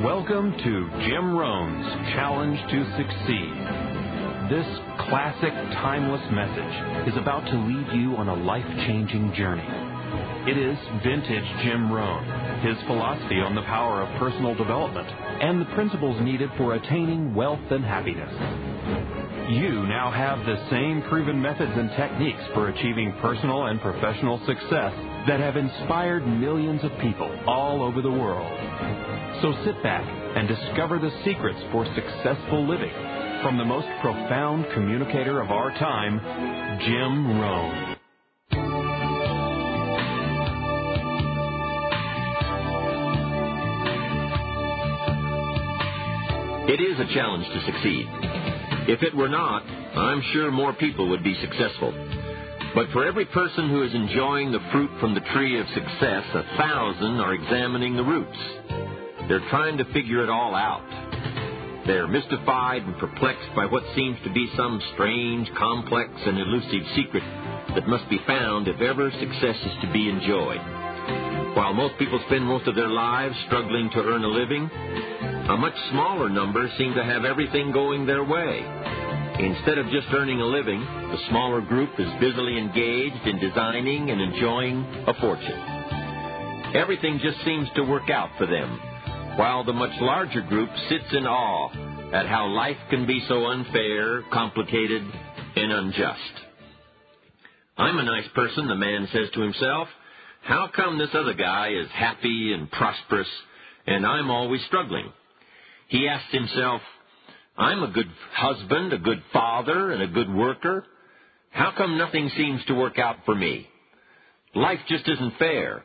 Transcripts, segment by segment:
Welcome to Jim Rohn's Challenge to Succeed. This classic, timeless message is about to lead you on a life-changing journey. It is vintage Jim Rohn, his philosophy on the power of personal development, and the principles needed for attaining wealth and happiness. You now have the same proven methods and techniques for achieving personal and professional success that have inspired millions of people all over the world. So sit back and discover the secrets for successful living from the most profound communicator of our time, Jim Rohn. It is a challenge to succeed. If it were not, I'm sure more people would be successful. But for every person who is enjoying the fruit from the tree of success, 1,000 are examining the roots. They're trying to figure it all out. They're mystified and perplexed by what seems to be some strange, complex, and elusive secret that must be found if ever success is to be enjoyed. While most people spend most of their lives struggling to earn a living, a much smaller number seem to have everything going their way. Instead of just earning a living, the smaller group is busily engaged in designing and enjoying a fortune. Everything just seems to work out for them, while the much larger group sits in awe at how life can be so unfair, complicated, and unjust. I'm a nice person, the man says to himself. How come this other guy is happy and prosperous, and I'm always struggling? He asks himself, I'm a good husband, a good father, and a good worker. How come nothing seems to work out for me? Life just isn't fair.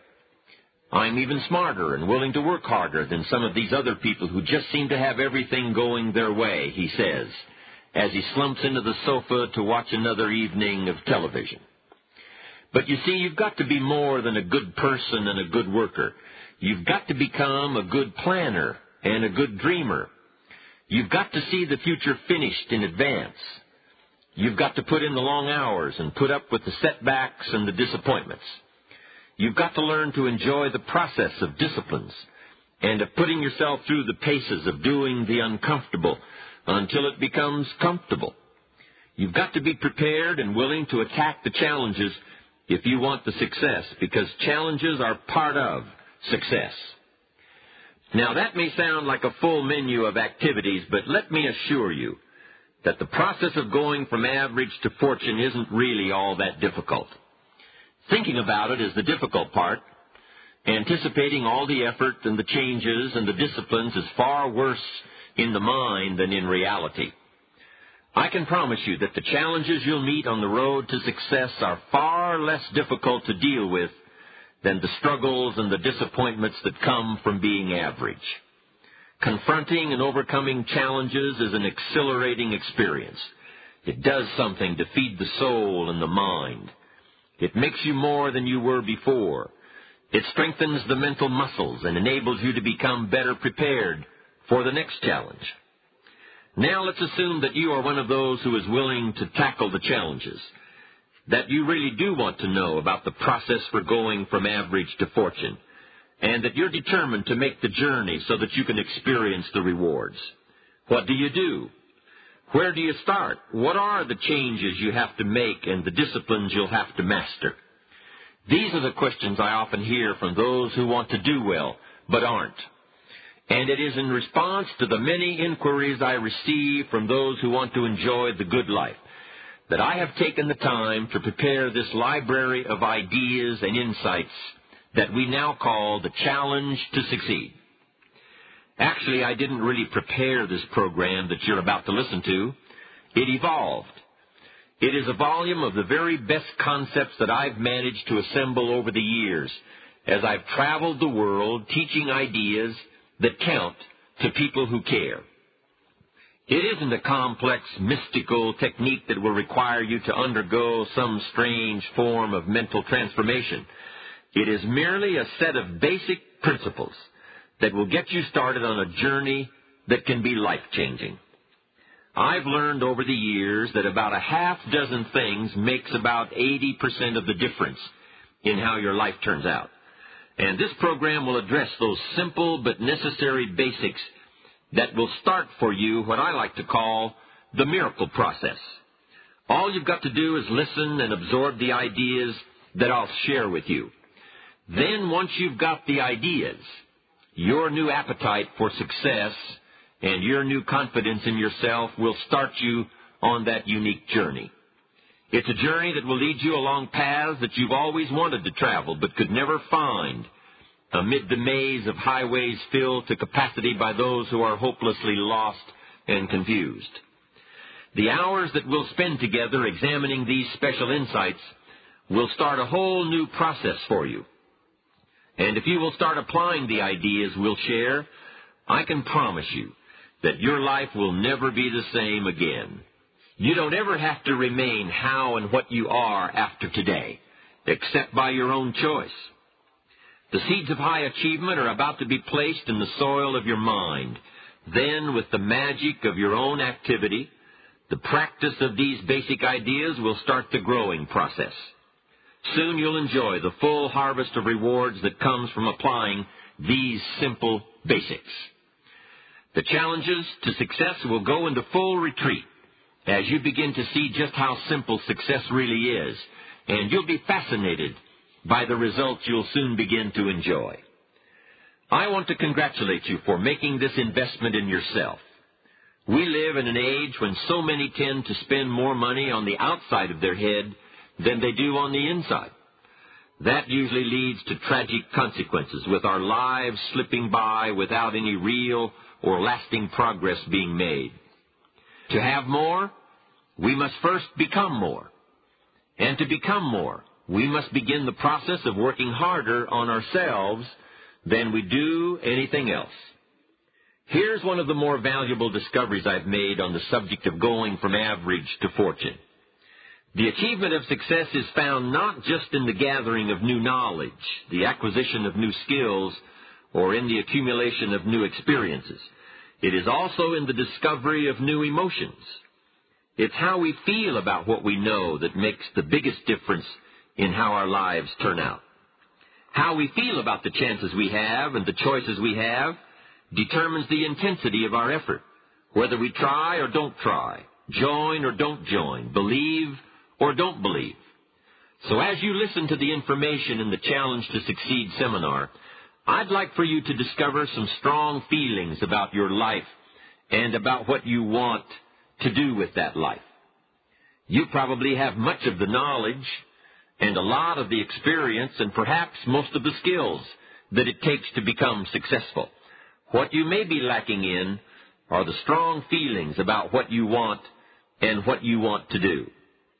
I'm even smarter and willing to work harder than some of these other people who just seem to have everything going their way, he says, as he slumps into the sofa to watch another evening of television. But you see, you've got to be more than a good person and a good worker. You've got to become a good planner and a good dreamer. You've got to see the future finished in advance. You've got to put in the long hours and put up with the setbacks and the disappointments. You've got to learn to enjoy the process of disciplines and of putting yourself through the paces of doing the uncomfortable until it becomes comfortable. You've got to be prepared and willing to attack the challenges if you want the success, because challenges are part of success. Now, that may sound like a full menu of activities, but let me assure you that the process of going from average to fortune isn't really all that difficult. Thinking about it is the difficult part. Anticipating all the effort and the changes and the disciplines is far worse in the mind than in reality. I can promise you that the challenges you'll meet on the road to success are far less difficult to deal with than the struggles and the disappointments that come from being average. Confronting and overcoming challenges is an exhilarating experience. It does something to feed the soul and the mind. It makes you more than you were before. It strengthens the mental muscles and enables you to become better prepared for the next challenge. Now let's assume that you are one of those who is willing to tackle the challenges, that you really do want to know about the process for going from average to fortune, and that you're determined to make the journey so that you can experience the rewards. What do you do? Where do you start? What are the changes you have to make and the disciplines you'll have to master? These are the questions I often hear from those who want to do well, but aren't. And it is in response to the many inquiries I receive from those who want to enjoy the good life that I have taken the time to prepare this library of ideas and insights that we now call the Challenge to Succeed. Actually, I didn't really prepare this program that you're about to listen to. It evolved. It is a volume of the very best concepts that I've managed to assemble over the years as I've traveled the world teaching ideas that count to people who care. It isn't a complex, mystical technique that will require you to undergo some strange form of mental transformation. It is merely a set of basic principles that will get you started on a journey that can be life-changing. I've learned over the years that about a half dozen things makes about 80% of the difference in how your life turns out. And this program will address those simple but necessary basics that will start for you what I like to call the miracle process. All you've got to do is listen and absorb the ideas that I'll share with you. Then once you've got the ideas, your new appetite for success and your new confidence in yourself will start you on that unique journey. It's a journey that will lead you along paths that you've always wanted to travel but could never find, amid the maze of highways filled to capacity by those who are hopelessly lost and confused. The hours that we'll spend together examining these special insights will start a whole new process for you. And if you will start applying the ideas we'll share, I can promise you that your life will never be the same again. You don't ever have to remain how and what you are after today, except by your own choice. The seeds of high achievement are about to be placed in the soil of your mind. Then, with the magic of your own activity, the practice of these basic ideas will start the growing process. Soon you'll enjoy the full harvest of rewards that comes from applying these simple basics. The challenges to success will go into full retreat as you begin to see just how simple success really is, and you'll be fascinated by the results you'll soon begin to enjoy. I want to congratulate you for making this investment in yourself. We live in an age when so many tend to spend more money on the outside of their head than they do on the inside. That usually leads to tragic consequences, with our lives slipping by without any real or lasting progress being made. To have more, we must first become more. And to become more, we must begin the process of working harder on ourselves than we do anything else. Here's one of the more valuable discoveries I've made on the subject of going from average to fortune. The achievement of success is found not just in the gathering of new knowledge, the acquisition of new skills, or in the accumulation of new experiences. It is also in the discovery of new emotions. It's how we feel about what we know that makes the biggest difference in how our lives turn out. How we feel about the chances we have and the choices we have determines the intensity of our effort, whether we try or don't try, join or don't join, believe or don't believe. So as you listen to the information in the Challenge to Succeed seminar, I'd like for you to discover some strong feelings about your life and about what you want to do with that life. You probably have much of the knowledge and a lot of the experience and perhaps most of the skills that it takes to become successful. What you may be lacking in are the strong feelings about what you want and what you want to do.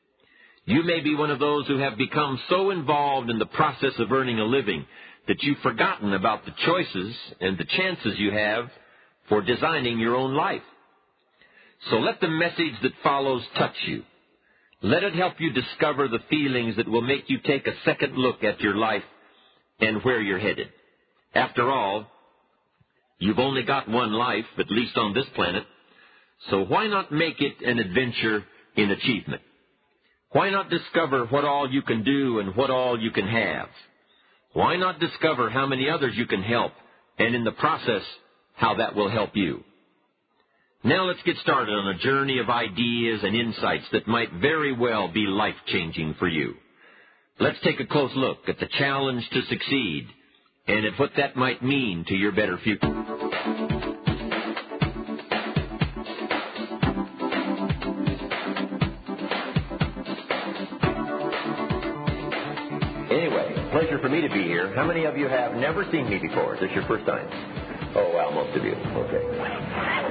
You may be one of those who have become so involved in the process of earning a living that you've forgotten about the choices and the chances you have for designing your own life. So let the message that follows touch you. Let it help you discover the feelings that will make you take a second look at your life and where you're headed. After all, you've only got one life, at least on this planet, so why not make it an adventure in achievement? Why not discover what all you can do and what all you can have? Why not discover how many others you can help, and in the process, how that will help you? Now let's get started on a journey of ideas and insights that might very well be life-changing for you. Let's take a close look at the challenge to succeed and at what that might mean to your better future. Anyway, pleasure for me to be here. How many of you have never seen me before? Is this your first time? Oh, well, most of you. Okay.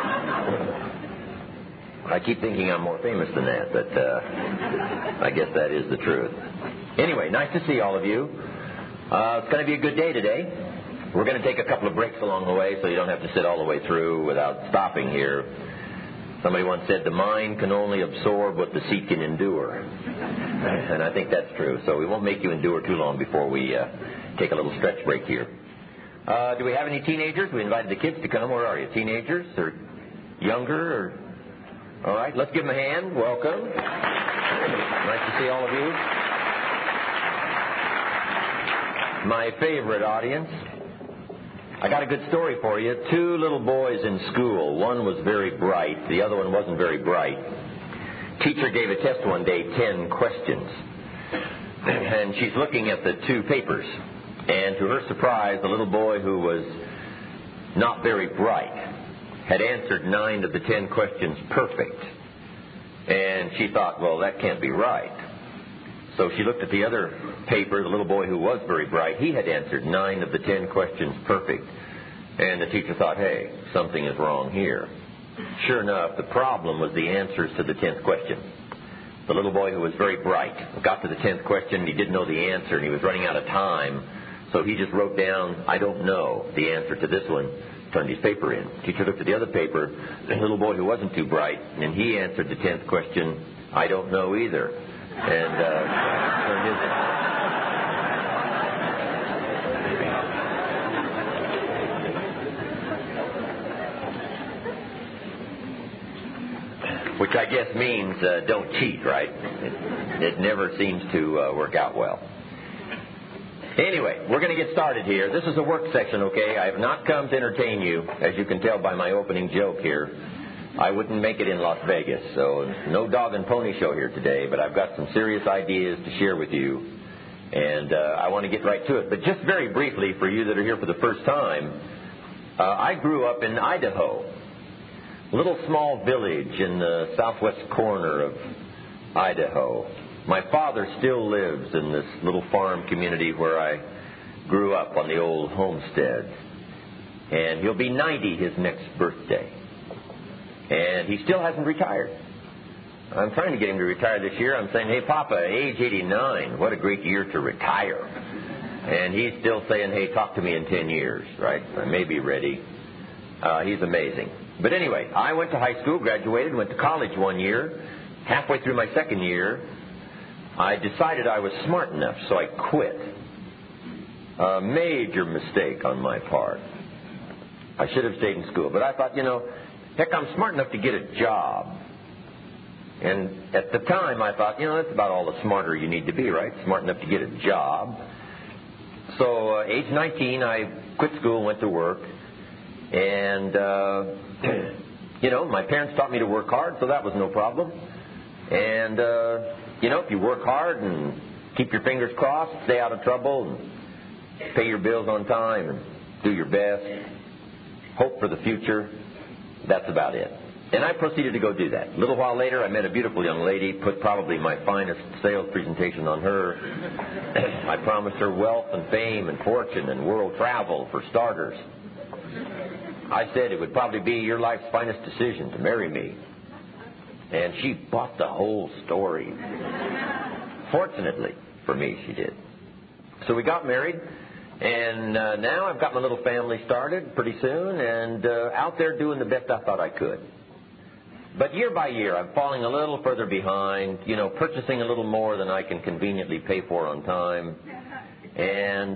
I keep thinking I'm more famous than that, but I guess that is the truth. Anyway, nice to see all of you. It's going to be a good day today. We're going to take a couple of breaks along the way so you don't have to sit all the way through without stopping here. Somebody once said the mind can only absorb what the seat can endure. And I think that's true. So we won't make you endure too long before we take a little stretch break here. Do we have any teenagers? We invited the kids to come. Where are you? Teenagers or younger? Or... All right, let's give them a hand. Welcome. Nice to see all of you. my favorite audience. I got a good story for you. Two little boys in school. One was very bright. The other one wasn't very bright. Teacher gave a test one day, 10 questions. And she's looking at the two papers. And to her surprise, the little boy who was not very bright had answered 9 of the 10 questions perfect. And she thought, well, that can't be right. So she looked at the other paper, the little boy who was very bright. He had answered 9 of the 10 questions perfect. And the teacher thought, hey, something is wrong here. Sure enough, the problem was the answers to the 10th question. The little boy who was very bright got to the 10th question, and he didn't know the answer, and he was running out of time. So he just wrote down, I don't know the answer to this one, turned his paper in. Teacher looked at the other paper, the little boy who wasn't too bright, and he answered the 10th question, I don't know either. And turned his in. Which I guess means don't cheat, right? It never seems to work out well. Anyway, we're going to get started here. This is a work section, okay? I have not come to entertain you, as you can tell by my opening joke here. I wouldn't make it in Las Vegas, so no dog and pony show here today, but I've got some serious ideas to share with you, and I want to get right to it. But just very briefly, for you that are here for the first time, I grew up in Idaho, a little small village in the southwest corner of Idaho. My father still lives in this little farm community where I grew up on the old homestead. And he'll be 90 his next birthday. And he still hasn't retired. I'm trying to get him to retire this year. I'm saying, hey, Papa, age 89, what a great year to retire. And he's still saying, hey, talk to me in 10 years, right? I may be ready. He's amazing. But anyway, I went to high school, graduated, went to college one year. Halfway through my second year, I decided I was smart enough, so I quit. A major mistake on my part. I should have stayed in school. But I thought, heck, I'm smart enough to get a job. And at the time, I thought, that's about all the smarter you need to be, right? Smart enough to get a job. So, age 19, I quit school and went to work. And, my parents taught me to work hard, so that was no problem. And, if you work hard and keep your fingers crossed, stay out of trouble, and pay your bills on time, and do your best, hope for the future, that's about it. And I proceeded to go do that. A little while later, I met a beautiful young lady, put probably my finest sales presentation on her. I promised her wealth and fame and fortune and world travel for starters. I said it would probably be your life's finest decision to marry me. And she bought the whole story. Fortunately for me, she did. So we got married, and now I've got my little family started pretty soon, and out there doing the best I thought I could. But year by year, I'm falling a little further behind, purchasing a little more than I can conveniently pay for on time. And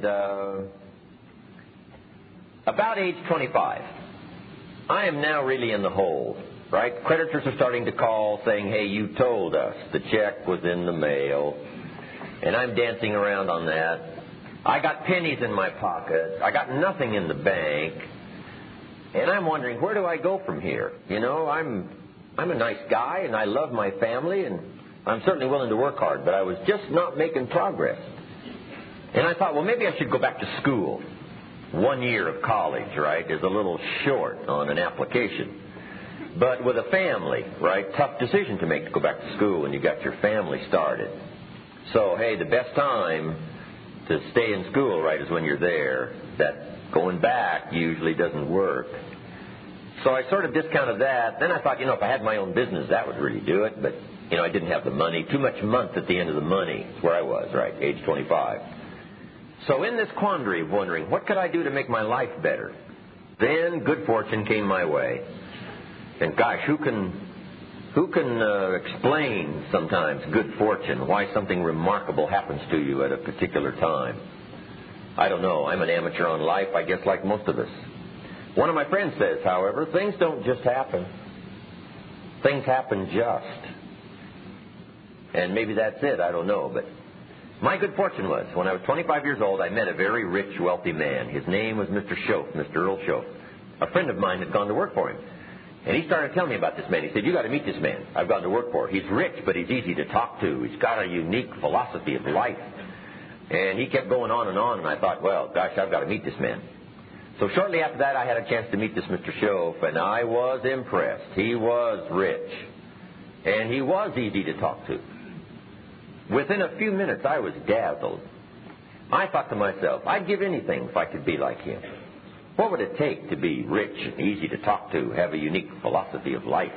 about age 25, I am now really in the hole. Right? Creditors are starting to call saying, hey, you told us the check was in the mail. And I'm dancing around on that. I got pennies in my pocket. I got nothing in the bank. And I'm wondering, where do I go from here? I'm a nice guy, and I love my family, and I'm certainly willing to work hard, but I was just not making progress. And I thought, well, maybe I should go back to school. 1 year of college, right, is a little short on an application. But with a family, right, tough decision to make to go back to school when you got your family started. So, hey, the best time to stay in school, right, is when you're there. That going back usually doesn't work. So I sort of discounted that. Then I thought, if I had my own business, that would really do it. But, I didn't have the money. Too much month at the end of the money. That's where I was, right, age 25. So in this quandary of wondering, what could I do to make my life better? Then good fortune came my way. And gosh, who can explain sometimes good fortune, why something remarkable happens to you at a particular time? I don't know. I'm an amateur on life, I guess, like most of us. One of my friends says, however, things don't just happen. Things happen just. And maybe that's it, I don't know. But My good fortune was, when I was 25 years old, I met a very rich, wealthy man. His name was Mr. Shoaf, Mr. Earl Shoaf. A friend of mine had gone to work for him. And he started telling me about this man. He said, you got to meet this man I've gone to work for. He's rich, but he's easy to talk to. He's got a unique philosophy of life. And he kept going on, and I thought, well, gosh, I've got to meet this man. So shortly after that, I had a chance to meet this Mr. Shoaf, and I was impressed. He was rich, and he was easy to talk to. Within a few minutes, I was dazzled. I thought to myself, I'd give anything if I could be like him. What would it take to be rich and easy to talk to, have a unique philosophy of life?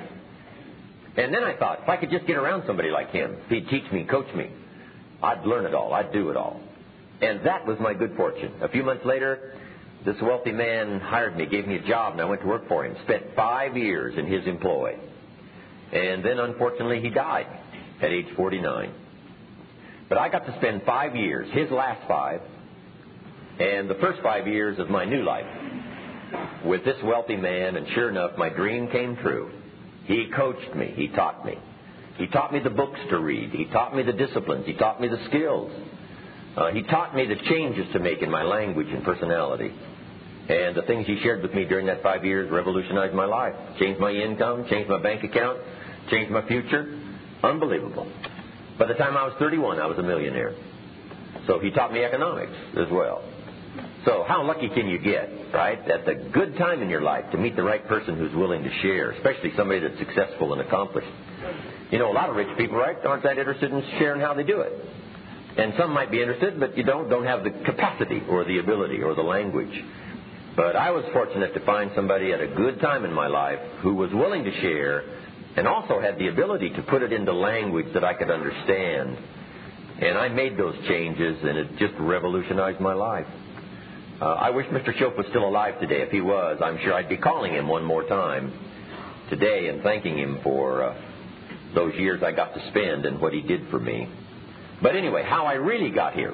And then I thought, if I could just get around somebody like him, if he'd teach me, coach me, I'd learn it all, I'd do it all. And that was my good fortune. A few months later, this wealthy man hired me, gave me a job, and I went to work for him. Spent 5 years in his employ. And then, unfortunately, he died at age 49. But I got to spend 5 years, his last 5, and the first 5 years of my new life with this wealthy man, and sure enough, my dream came true. He coached me. He taught me. He taught me the books to read. He taught me the disciplines. He taught me the skills. He taught me the changes to make in my language and personality. And the things he shared with me during that 5 years revolutionized my life. Changed my income, changed my bank account, changed my future. Unbelievable. By the time I was 31, I was a millionaire. So he taught me economics as well. So how lucky can you get, right? At the good time in your life to meet the right person who's willing to share, especially somebody that's successful and accomplished. You know, a lot of rich people, right, aren't that interested in sharing how they do it. And some might be interested, but you don't have the capacity or the ability or the language. But I was fortunate to find somebody at a good time in my life who was willing to share and also had the ability to put it into language that I could understand. And I made those changes, and it just revolutionized my life. I wish Mr. Shoaf was still alive today. If he was, I'm sure I'd be calling him one more time today and thanking him for those years I got to spend and what he did for me. But anyway, how I really got here.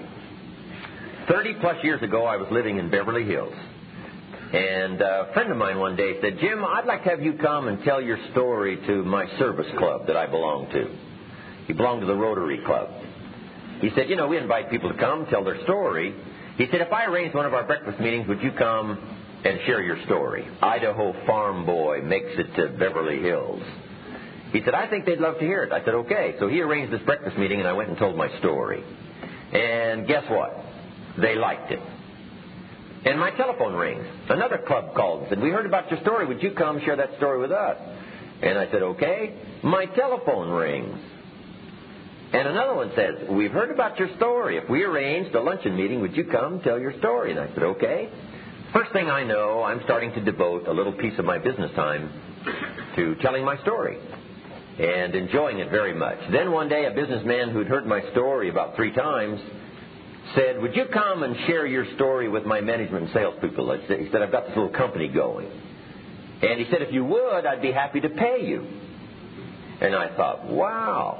30-plus years ago, I was living in Beverly Hills. And a friend of mine one day said, Jim, I'd like to have you come and tell your story to my service club that I belong to. He belonged to the Rotary Club. He said, you know, we invite people to come, tell their story. He said, if I arrange one of our breakfast meetings, would you come and share your story? Idaho farm boy makes it to Beverly Hills. He said, I think they'd love to hear it. I said, okay. So he arranged this breakfast meeting, and I went and told my story. And guess what? They liked it. And my telephone rings. Another club called and said, we heard about your story. Would you come share that story with us? And I said, okay. My telephone rings. And another one says, we've heard about your story. If we arranged a luncheon meeting, would you come tell your story? And I said, okay. First thing I know, I'm starting to devote a little piece of my business time to telling my story and enjoying it very much. Then one day, a businessman who'd heard my story about 3 times said, would you come and share your story with my management and salespeople? He said, I've got this little company going. And he said, if you would, I'd be happy to pay you. And I thought, wow.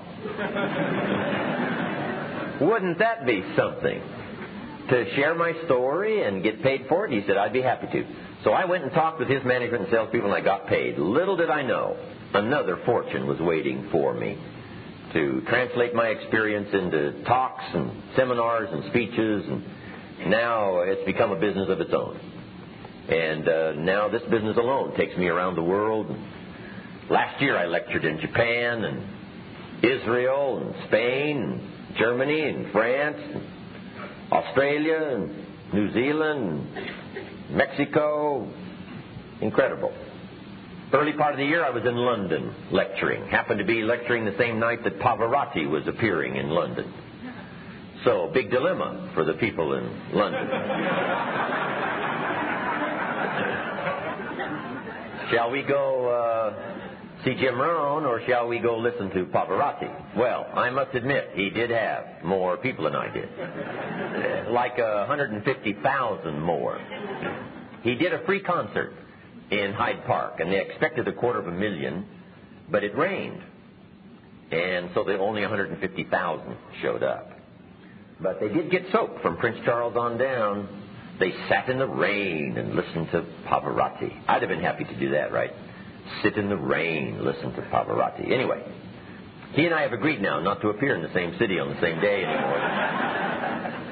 Wouldn't that be something? To share my story and get paid for it? He said, I'd be happy to. So I went and talked with his management and salespeople, and I got paid. Little did I know, another fortune was waiting for me to translate my experience into talks and seminars and speeches. And now it's become a business of its own. And now this business alone takes me around the world. Last year I lectured in Japan and Israel and Spain and Germany and France and Australia and New Zealand and Mexico. Incredible. Early part of the year I was in London lecturing. Happened to be lecturing the same night that Pavarotti was appearing in London. So, big dilemma for the people in London. Shall we go see Jim Rohn, or shall we go listen to Pavarotti? Well, I must admit, he did have more people than I did. Like 150,000 more. He did a free concert in Hyde Park, and they expected 250,000, but it rained. And so only 150,000 showed up. But they did get soaked from Prince Charles on down. They sat in the rain and listened to Pavarotti. I'd have been happy to do that, right? Sit in the rain, listen to Pavarotti. Anyway, he and I have agreed now not to appear in the same city on the same day anymore.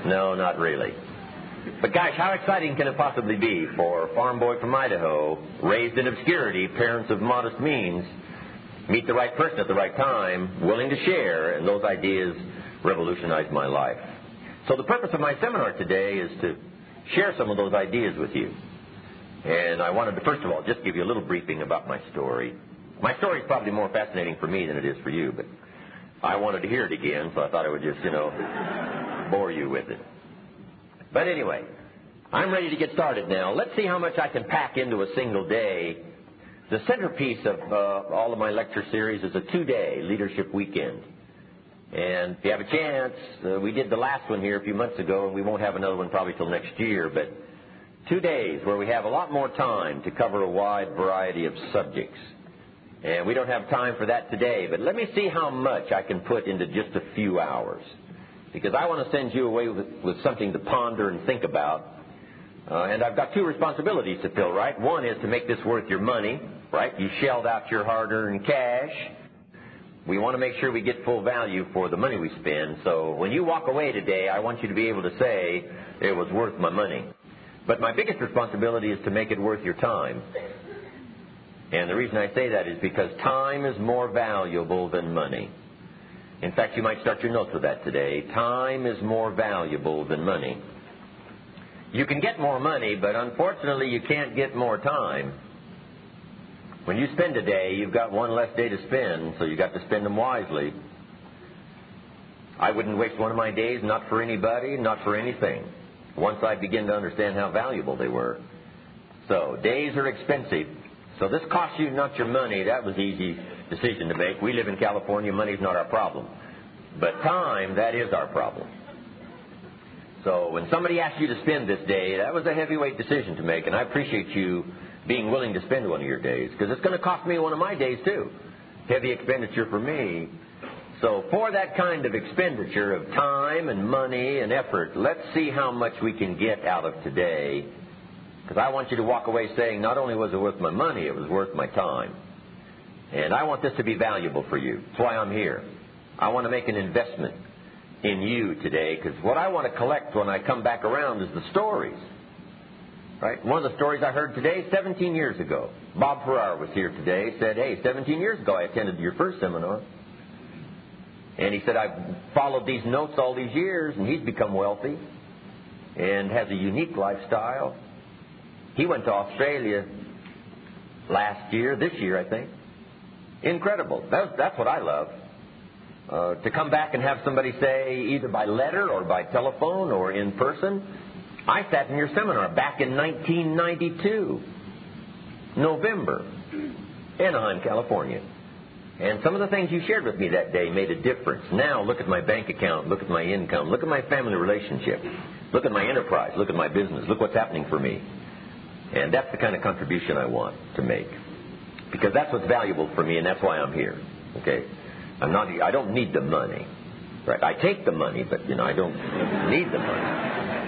No, not really. But gosh, how exciting can it possibly be for a farm boy from Idaho, raised in obscurity, parents of modest means, meet the right person at the right time, willing to share, and those ideas revolutionized my life. So the purpose of my seminar today is to share some of those ideas with you. And I wanted to, first of all, just give you a little briefing about my story. My story is probably more fascinating for me than it is for you, but I wanted to hear it again, so I thought I would just, bore you with it. But anyway, I'm ready to get started now. Let's see how much I can pack into a single day. The centerpiece of all of my lecture series is a 2-day leadership weekend. And if you have a chance, we did the last one here a few months ago, and we won't have another one probably till next year, but 2 days where we have a lot more time to cover a wide variety of subjects. And we don't have time for that today, but let me see how much I can put into just a few hours. Because I want to send you away with something to ponder and think about. And I've got 2 responsibilities to fill, right? One is to make this worth your money, right? You shelled out your hard-earned cash. We want to make sure we get full value for the money we spend. So when you walk away today, I want you to be able to say, it was worth my money. But my biggest responsibility is to make it worth your time. And the reason I say that is because time is more valuable than money. In fact, you might start your notes with that today. Time is more valuable than money. You can get more money, but unfortunately you can't get more time. When you spend a day, you've got one less day to spend, so you've got to spend them wisely. I wouldn't waste one of my days, not for anybody, not for anything, once I begin to understand how valuable they were. So, days are expensive. So this costs you not your money. That was an easy decision to make. We live in California. Money's not our problem. But time, that is our problem. So when somebody asked you to spend this day, that was a heavyweight decision to make, and I appreciate you being willing to spend one of your days, because it's going to cost me one of my days too. Heavy expenditure for me. So for that kind of expenditure of time and money and effort, let's see how much we can get out of today. Because I want you to walk away saying, not only was it worth my money, it was worth my time. And I want this to be valuable for you. That's why I'm here. I want to make an investment in you today, because what I want to collect when I come back around is the stories. Right? One of the stories I heard today, 17 years ago. Bob Farrar was here today, said, hey, 17 years ago I attended your first seminar. And he said, I've followed these notes all these years, and he's become wealthy and has a unique lifestyle. He went to Australia this year, I think. Incredible. That's what I love. To come back and have somebody say, either by letter or by telephone or in person, I sat in your seminar back in 1992, November, Anaheim, California. And some of the things you shared with me that day made a difference. Now look at my bank account, look at my income, look at my family relationship, look at my enterprise, look at my business, look what's happening for me. And that's the kind of contribution I want to make. Because that's what's valuable for me, and that's why I'm here. Okay? I don't need the money. Right? I take the money, but, I don't need the money.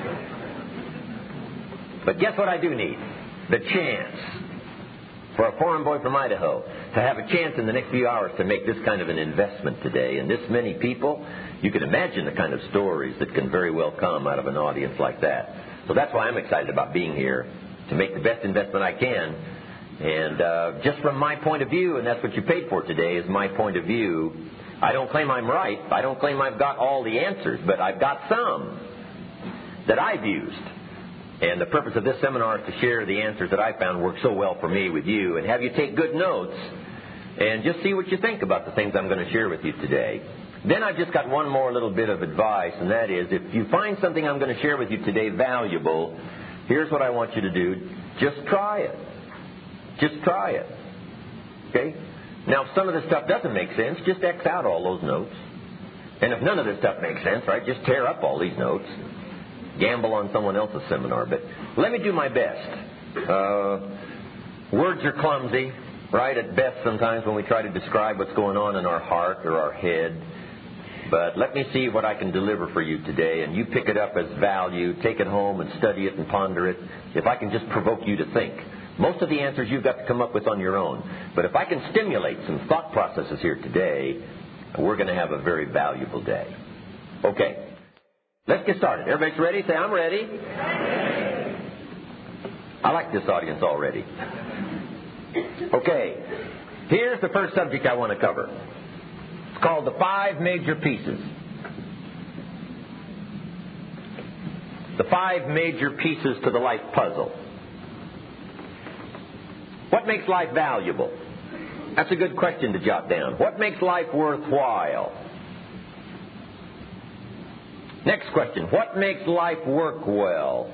But guess what I do need? The chance for a foreign boy from Idaho to have a chance in the next few hours to make this kind of an investment today. And this many people, you can imagine the kind of stories that can very well come out of an audience like that. So that's why I'm excited about being here, to make the best investment I can. And just from my point of view, and that's what you paid for today, is my point of view. I don't claim I'm right. I don't claim I've got all the answers, but I've got some that I've used. And the purpose of this seminar is to share the answers that I found work so well for me with you, and have you take good notes and just see what you think about the things I'm going to share with you today. Then I've just got one more little bit of advice, and that is, if you find something I'm going to share with you today valuable, here's what I want you to do. Just try it. Just try it. Okay? Now, if some of this stuff doesn't make sense, just X out all those notes. And if none of this stuff makes sense, right, just tear up all these notes. Gamble on someone else's seminar. But let me do my best. Words are clumsy, right, at best sometimes when we try to describe what's going on in our heart or our head. But let me see what I can deliver for you today, and you pick it up as value, take it home and study it and ponder it. If I can just provoke you to think. Most of the answers you've got to come up with on your own. But if I can stimulate some thought processes here today, we're going to have a very valuable day. Okay. Let's get started. Everybody's ready? Say, I'm ready. I like this audience already. Okay, here's the first subject I want to cover. It's called the 5 major pieces. The 5 major pieces to the life puzzle. What makes life valuable? That's a good question to jot down. What makes life worthwhile? Next question. What makes life work well?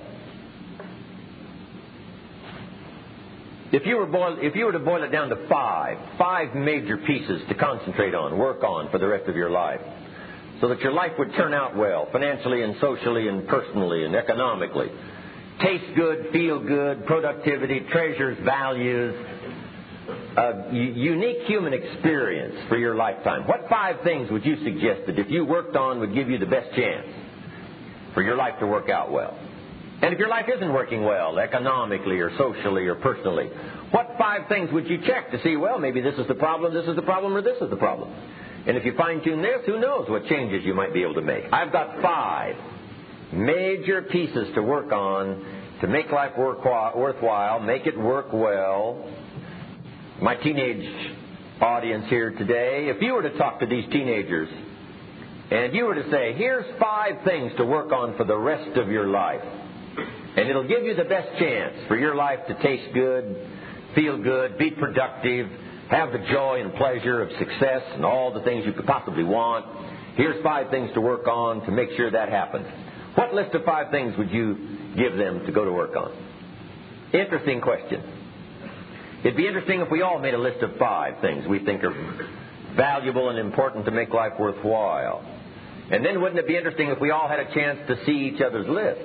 If you were to boil it down to 5 major pieces to concentrate on, work on for the rest of your life, so that your life would turn out well, financially and socially and personally and economically. Taste good, feel good, productivity, treasures, values, a unique human experience for your lifetime. What 5 things would you suggest that if you worked on would give you the best chance for your life to work out well? And if your life isn't working well, economically or socially or personally, what 5 things would you check to see, well, maybe this is the problem, or this is the problem? And if you fine-tune this, who knows what changes you might be able to make. I've got 5 major pieces to work on to make life worthwhile, make it work well. My teenage audience here today, if you were to talk to these teenagers and you were to say, here's 5 things to work on for the rest of your life, and it'll give you the best chance for your life to taste good, feel good, be productive, have the joy and pleasure of success and all the things you could possibly want. Here's 5 things to work on to make sure that happens. What list of 5 things would you give them to go to work on? Interesting question. It'd be interesting if we all made a list of 5 things we think are valuable and important to make life worthwhile. And then wouldn't it be interesting if we all had a chance to see each other's list?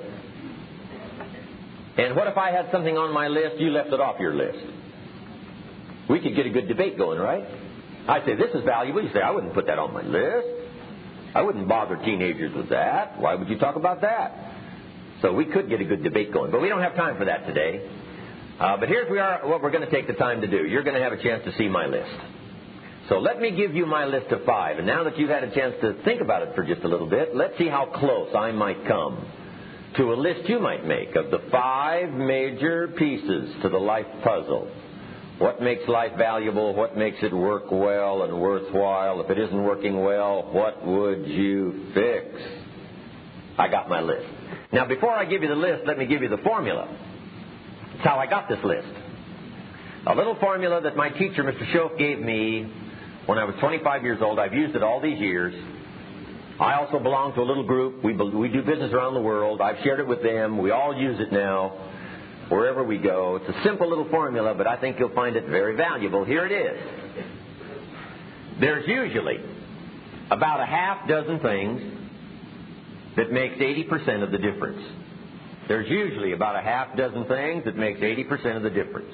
And what if I had something on my list, you left it off your list? We could get a good debate going, right? I'd say, this is valuable. You say, I wouldn't put that on my list. I wouldn't bother teenagers with that. Why would you talk about that? So we could get a good debate going. But we don't have time for that today. But here's what we're going to take the time to do. You're going to have a chance to see my list. So let me give you my list of 5. And now that you've had a chance to think about it for just a little bit, let's see how close I might come to a list you might make of the 5 major pieces to the life puzzle. What makes life valuable? What makes it work well and worthwhile? If it isn't working well, what would you fix? I got my list. Now, before I give you the list, let me give you the formula. It's how I got this list. A little formula that my teacher, Mr. Schoaf, gave me when I was 25 years old. I've used it all these years. I also belong to a little group. We do business around the world. I've shared it with them. We all use it now wherever we go. It's a simple little formula, but I think you'll find it very valuable. Here it is. There's usually about a half dozen things that makes 80% of the difference. There's usually about a half dozen things that makes 80% of the difference.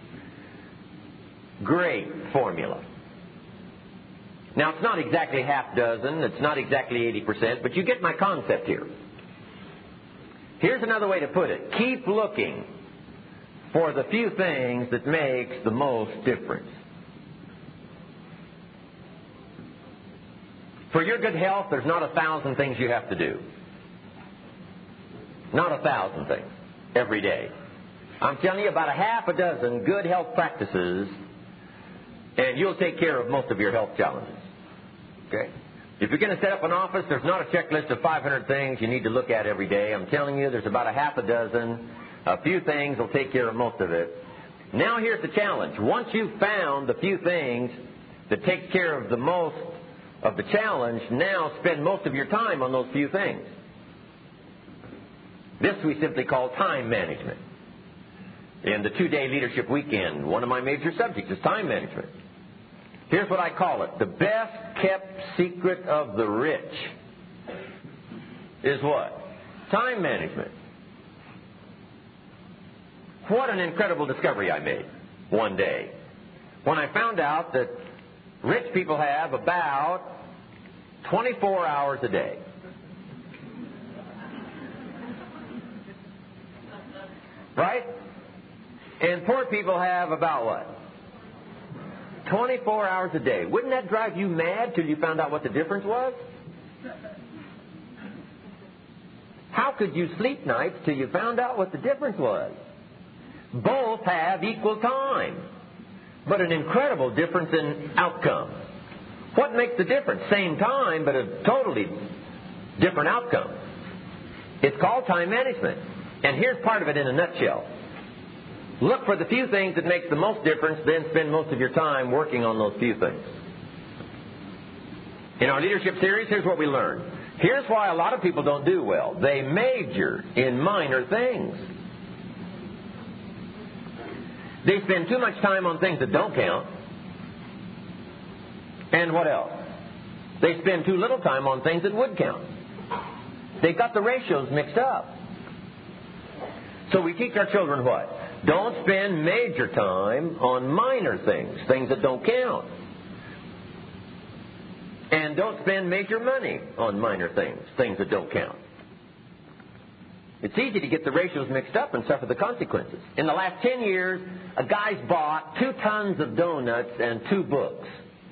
Great formula. Now, it's not exactly half dozen. It's not exactly 80%, but you get my concept here. Here's another way to put it. Keep looking for the few things that makes the most difference. For your good health, there's not 1,000 things you have to do. Not 1,000 things every day. I'm telling you, about a half a dozen good health practices, and you'll take care of most of your health challenges. Okay? If you're going to set up an office, there's not a checklist of 500 things you need to look at every day. I'm telling you, there's about a half a dozen. A few things will take care of most of it. Now here's the challenge. Once you've found the few things that take care of the most of the challenge, now spend most of your time on those few things. This we simply call time management. In the 2-day leadership weekend, one of my major subjects is time management. Here's what I call it. The best kept secret of the rich is what? Time management. What an incredible discovery I made one day when I found out that rich people have about 24 hours a day. Right? And poor people have about what? 24 hours a day. Wouldn't that drive you mad till you found out what the difference was? How could you sleep nights till you found out what the difference was? Both have equal time, but an incredible difference in outcome. What makes the difference? Same time, but a totally different outcome. It's called time management. And here's part of it in a nutshell. Look for the few things that make the most difference, then spend most of your time working on those few things. In our leadership series, here's what we learned. Here's why a lot of people don't do well. They major in minor things. They spend too much time on things that don't count. And what else? They spend too little time on things that would count. They've got the ratios mixed up. So we teach our children what? Don't spend major time on minor things, things that don't count. And don't spend major money on minor things, things that don't count. It's easy to get the ratios mixed up and suffer the consequences. In the last 10 years, a guy's bought 2 tons of donuts and 2 books.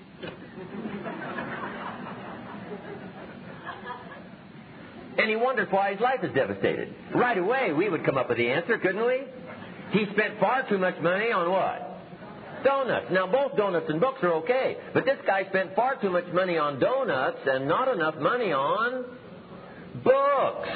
And he wonders why his life is devastated. Right away, we would come up with the answer, couldn't we? He spent far too much money on what? Donuts. Now, both donuts and books are okay, but this guy spent far too much money on donuts and not enough money on books.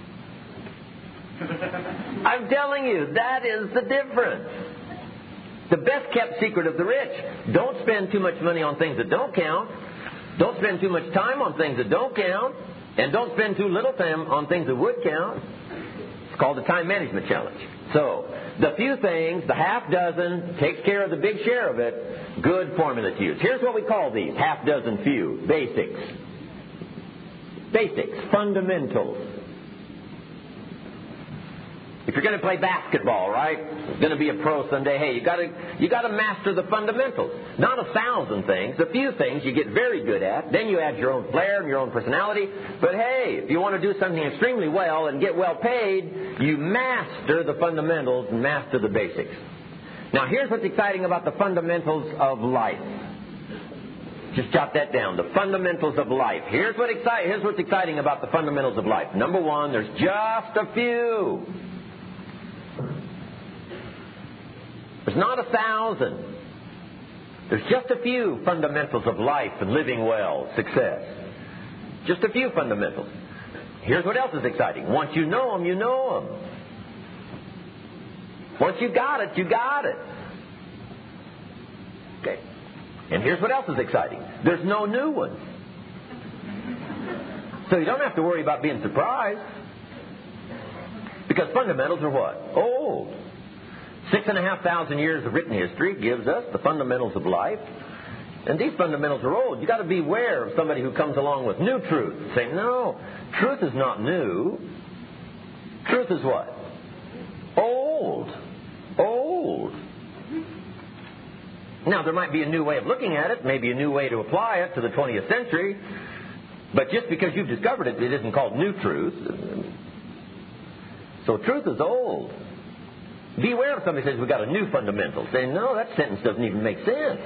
I'm telling you, that is the difference. The best kept secret of the rich. Don't spend too much money on things that don't count. Don't spend too much time on things that don't count. And don't spend too little time on things that would count. It's called the time management challenge. So, the few things, the half dozen, takes care of the big share of it. Good formula to use. Here's what we call these. Half dozen few. Basics. Basics. Fundamentals. If you're going to play basketball, right? You're going to be a pro someday. Hey, you got to master the fundamentals. Not 1,000 things. A few things you get very good at. Then you add your own flair and your own personality. But hey, if you want to do something extremely well and get well paid, you master the fundamentals and master the basics. Now, here's what's exciting about the fundamentals of life. Just jot that down. The fundamentals of life. Here's what's exciting about the fundamentals of life. Number one, there's just a few. There's not 1,000. There's just a few fundamentals of life and living well, success. Just a few fundamentals. Here's what else is exciting. Once you know them, you know them. Once you got it, you got it. Okay. And here's what else is exciting. There's no new ones. So you don't have to worry about being surprised. Because fundamentals are what? Old. 6,500 years of written history gives us the fundamentals of life. And these fundamentals are old. You've got to beware of somebody who comes along with new truth. Say, no, truth is not new. Truth is what? Old. Old. Now, there might be a new way of looking at it, maybe a new way to apply it to the 20th century. But just because you've discovered it, it isn't called new truth. So truth is old. Beware if somebody says we've got a new fundamental. Say, no, that sentence doesn't even make sense.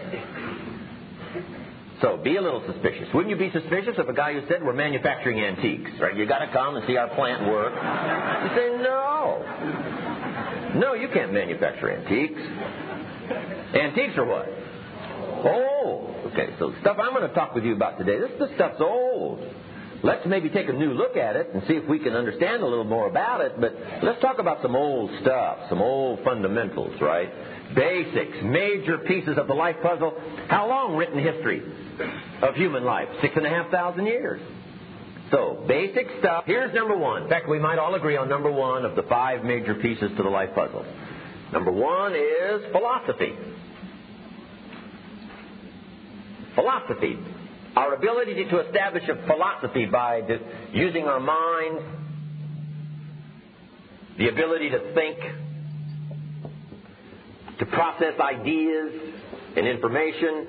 So be a little suspicious. Wouldn't you be suspicious of a guy who said we're manufacturing antiques? Right? You got to come and see our plant work. You say, no. No, you can't manufacture antiques. Antiques are what? Old. Okay, so stuff I'm going to talk with you about today, this stuff's old. Let's maybe take a new look at it and see if we can understand a little more about it. But let's talk about some old stuff, some old fundamentals, right? Basics, major pieces of the life puzzle. How long written history of human life? 6,500 years. So, basic stuff. Here's number one. In fact, we might all agree on number one of the 5 major pieces to the life puzzle. Number one is philosophy. Philosophy. Our ability to establish a philosophy by using our minds, the ability to think, to process ideas and information.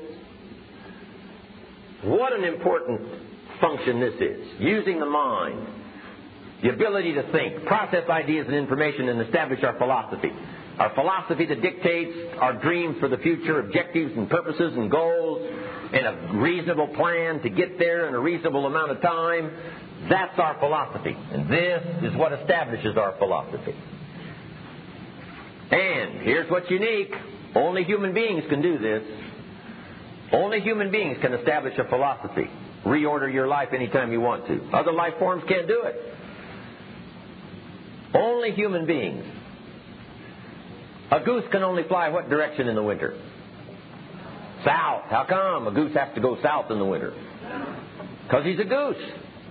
What an important function this is. Using the mind, the ability to think, process ideas and information, and establish our philosophy. Our philosophy that dictates our dreams for the future, objectives and purposes and goals. and a reasonable plan to get there in a reasonable amount of time. That's our philosophy. And this is what establishes our philosophy. And here's what's unique. Only human beings can do this. Only human beings can establish a philosophy. Reorder your life anytime you want to. Other life forms can't do it. Only human beings. A goose can only fly what direction in the winter? South. How come a goose has to go south in the winter? Because he's a goose.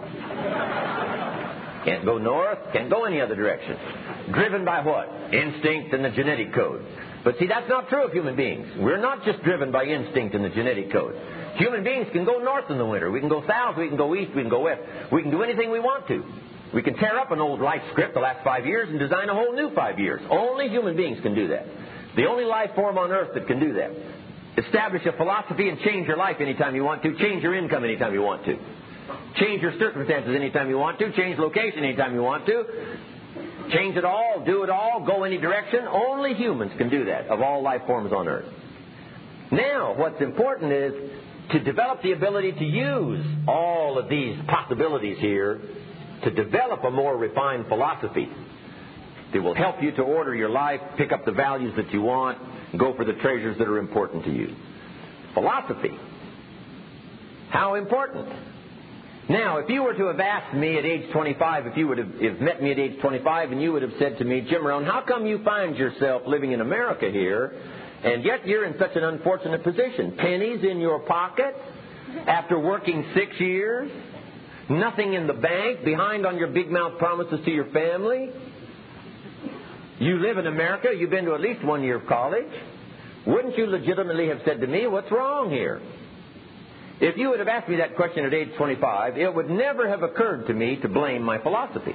Can't go north, can't go any other direction. Driven by what? Instinct and the genetic code. But see, that's not true of human beings. We're not just driven by instinct and the genetic code. Human beings can go north in the winter. We can go south, we can go east, we can go west. We can do anything we want to. We can tear up an old life script the last 5 years and design a whole new 5 years. Only human beings can do that. The only life form on earth that can do that. Establish a philosophy and change your life anytime you want to. Change your income anytime you want to. Change your circumstances anytime you want to. Change location anytime you want to. Change it all, do it all, go any direction. Only humans can do that of all life forms on earth. Now, what's important is to develop the ability to use all of these possibilities here to develop a more refined philosophy that will help you to order your life, pick up the values that you want, and go for the treasures that are important to you. Philosophy. How important? Now, if you were to have asked me at age 25, if you would have met me at age 25 and you would have said to me, Jim Rohn, how come you find yourself living in America here, and yet you're in such an unfortunate position? Pennies in your pocket after working 6 years, nothing in the bank, behind on your big mouth promises to your family. You live in America, you've been to at least 1 year of college. Wouldn't you legitimately have said to me, what's wrong here? If you would have asked me that question at age 25, it would never have occurred to me to blame my philosophy.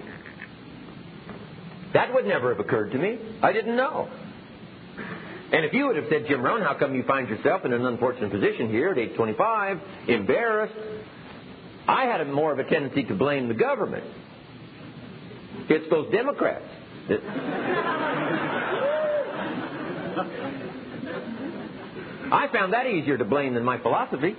That would never have occurred to me. I didn't know. And if you would have said, Jim Rohn, how come you find yourself in an unfortunate position here at age 25, embarrassed, I had more of a tendency to blame the government. It's those Democrats. I found that easier to blame than my philosophy.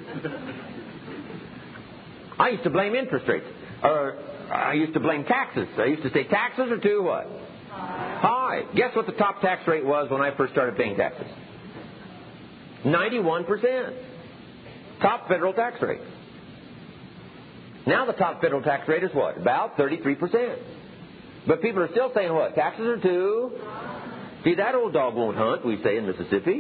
I used to blame interest rates. I used to blame taxes. I used to say taxes are too what? High. Guess what the top tax rate was when I first started paying taxes? 91%. Top federal tax rate. Now the top federal tax rate is what? About 33%. But people are still saying what? Taxes are too. See, that old dog won't hunt, we say in Mississippi.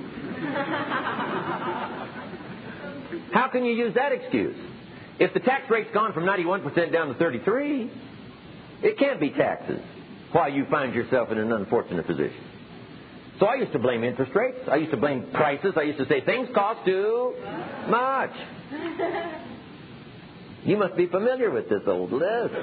How can you use that excuse? If the tax rate's gone from 91% down to 33%, it can't be taxes while you find yourself in an unfortunate position. So I used to blame interest rates. I used to blame prices. I used to say things cost too much. You must be familiar with this old list.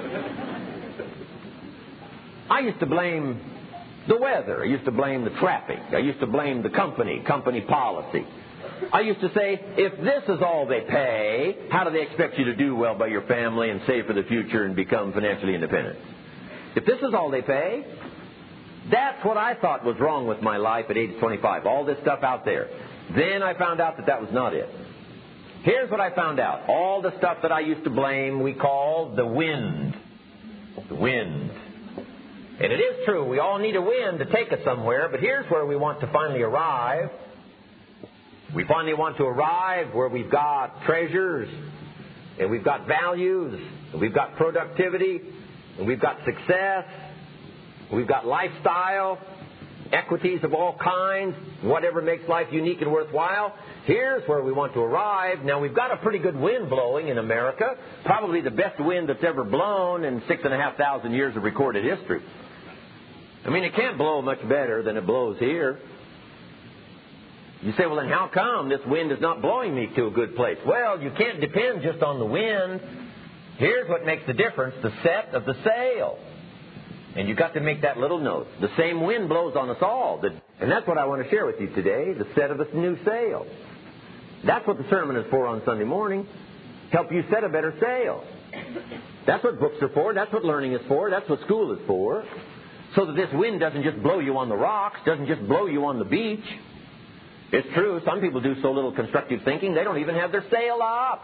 I used to blame the weather. I used to blame the traffic. I used to blame the company policy. I used to say, if this is all they pay, how do they expect you to do well by your family and save for the future and become financially independent? If this is all they pay, that's what I thought was wrong with my life at age 25. All this stuff out there. Then I found out that that was not it. Here's what I found out. All the stuff that I used to blame, we called the wind. The wind. And it is true, we all need a wind to take us somewhere, but here's where we want to finally arrive. We finally want to arrive where we've got treasures, and we've got values, and we've got productivity, and we've got success, and we've got lifestyle, equities of all kinds, whatever makes life unique and worthwhile. Here's where we want to arrive. Now, we've got a pretty good wind blowing in America, probably the best wind that's ever blown in 6,500 years of recorded history. I mean, it can't blow much better than it blows here. You say, well, then how come this wind is not blowing me to a good place? Well, you can't depend just on the wind. Here's what makes the difference, the set of the sail. And you've got to make that little note. The same wind blows on us all. And that's what I want to share with you today, the set of the new sail. That's what the sermon is for on Sunday morning. Help you set a better sail. That's what books are for. That's what learning is for. That's what school is for. So that this wind doesn't just blow you on the rocks, doesn't just blow you on the beach. It's true, some people do so little constructive thinking, they don't even have their sail up.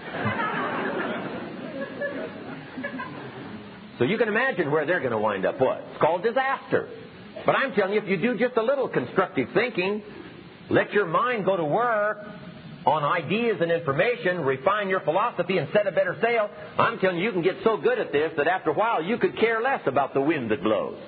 So you can imagine where they're going to wind up what? It's called disaster. But I'm telling you, if you do just a little constructive thinking, let your mind go to work on ideas and information, refine your philosophy, and set a better sail, I'm telling you, you can get so good at this that after a while you could care less about the wind that blows.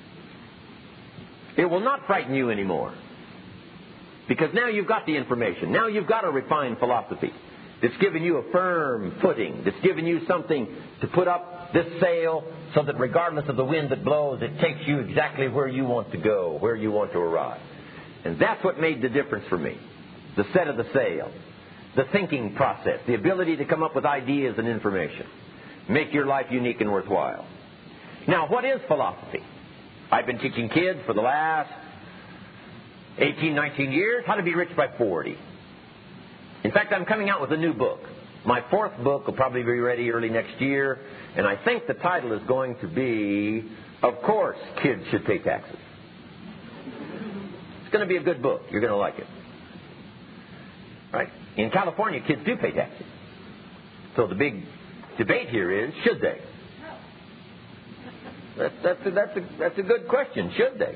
It will not frighten you anymore. Because now you've got the information. Now you've got a refined philosophy that's given you a firm footing, that's given you something to put up this sail so that regardless of the wind that blows, it takes you exactly where you want to go, where you want to arrive. And that's what made the difference for me. The set of the sail, the thinking process, the ability to come up with ideas and information. Make your life unique and worthwhile. Now, what is philosophy? I've been teaching kids for the last 18, 19 years how to be rich by 40. In fact, I'm coming out with a new book. My 4th book will probably be ready early next year, and I think the title is going to be, Of Course, Kids Should Pay Taxes. It's going to be a good book. You're going to like it. Right? In California, kids do pay taxes. So the big debate here is, should they? That's a good question. Should they?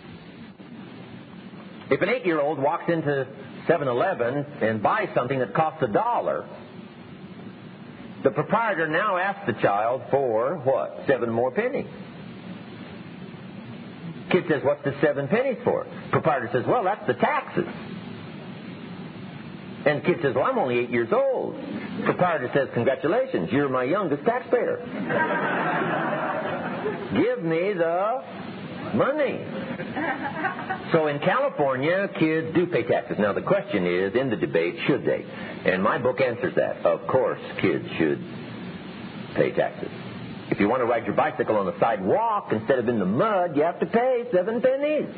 If an 8-year-old walks into 7-Eleven and buys something that costs $1, the proprietor now asks the child for, what, 7 more pennies. Kid says, what's the 7 pennies for? Proprietor says, well, that's the taxes. And kid says, well, I'm only 8 years old. Proprietor says, congratulations, you're my youngest taxpayer. Give me the money. So in California, kids do pay taxes. Now the question is, in the debate, should they? And my book answers that. Of course, kids should pay taxes. If you want to ride your bicycle on the sidewalk instead of in the mud, you have to pay 7 pennies.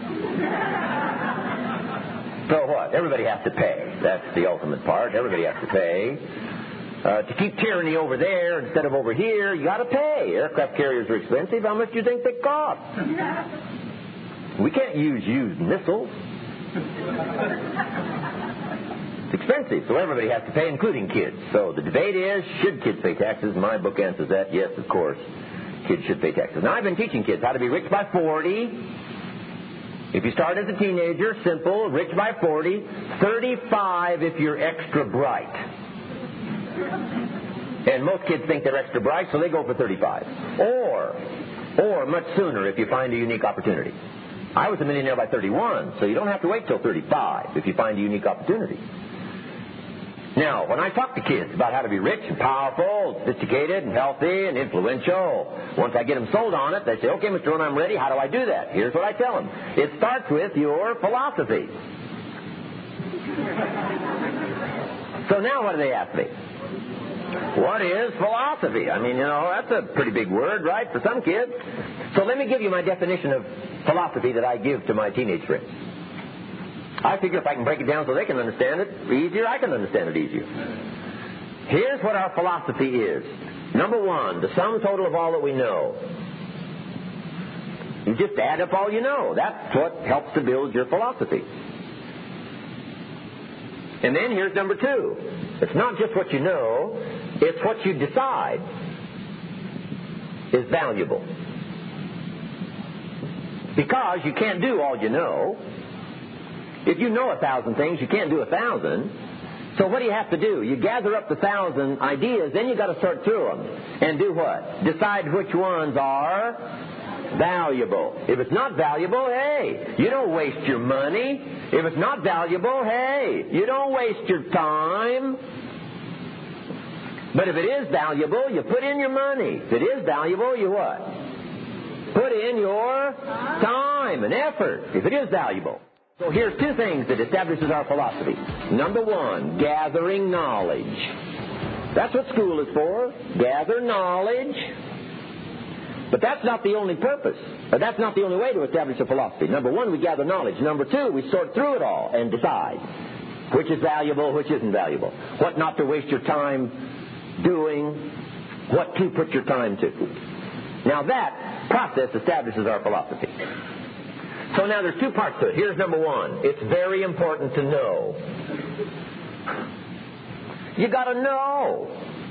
So what? Everybody has to pay. That's the ultimate part. Everybody has to pay. To keep tyranny over there instead of over here, you got to pay. Aircraft carriers are expensive. How much do you think they cost? We can't use used missiles. It's expensive, so everybody has to pay, including kids. So the debate is, should kids pay taxes? My book answers that. Yes, of course, kids should pay taxes. Now, I've been teaching kids how to be rich by 40. If you start as a teenager, simple, rich by 40. 35 if you're extra bright. And most kids think they're extra bright, so they go for 35. Or much sooner if you find a unique opportunity. I was a millionaire by 31, so you don't have to wait till 35 if you find a unique opportunity. Now, when I talk to kids about how to be rich and powerful, sophisticated and healthy and influential, once I get them sold on it, they say, okay, Mr. Rohn, I'm ready. How do I do that? Here's what I tell them. It starts with your philosophy. So now what do they ask me? What is philosophy? I mean, that's a pretty big word, right, for some kids. So let me give you my definition of philosophy that I give to my teenage friends. I figure if I can break it down so they can understand it easier, I can understand it easier. Here's what our philosophy is. Number 1, the sum total of all that we know. You just add up all you know. That's what helps to build your philosophy. And then here's number 2. It's not just what you know, it's what you decide is valuable. Because you can't do all you know. If you know 1,000 things, you can't do 1,000. So what do you have to do? You gather up the 1,000 ideas, then you got to sort through them. And do what? Decide which ones are valuable. If it's not valuable, hey, you don't waste your money. If it's not valuable, hey, you don't waste your time. But if it is valuable, you put in your money. If it is valuable, you what? Put in your time and effort, if it is valuable. So here's 2 things that establishes our philosophy. Number 1, gathering knowledge. That's what school is for. Gather knowledge. But that's not the only purpose. Or that's not the only way to establish a philosophy. Number 1, we gather knowledge. Number 2, we sort through it all and decide which is valuable, which isn't valuable. What not to waste your time doing, what to put your time to. Now that process establishes our philosophy. So now there's two parts to it. Here's number one. It's very important to know. You got to know.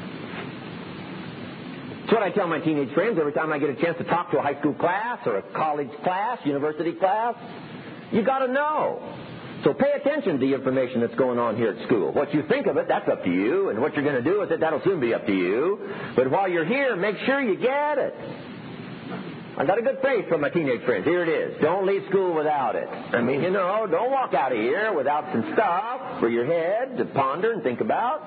That's what I tell my teenage friends every time I get a chance to talk to a high school class or a college class, university class. You got to know. So pay attention to the information that's going on here at school. What you think of it, that's up to you. And what you're going to do with it, that'll soon be up to you. But while you're here, make sure you get it. I got a good phrase from my teenage friends. Here it is. Don't leave school without it. I mean, don't walk out of here without some stuff for your head to ponder and think about.